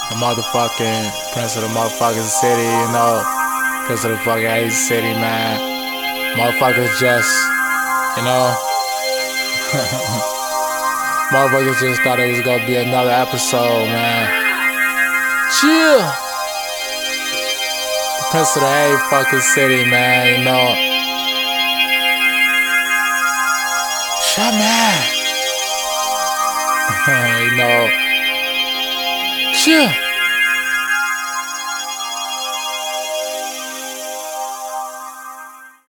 The motherfucking prince of the motherfucking city, prince of the fucking Hazy City, man. Motherfuckers just, you know, motherfuckers just thought it was gonna be another episode, man. Chill. The prince of the Hazy fucking city, man, Shut man. Chill.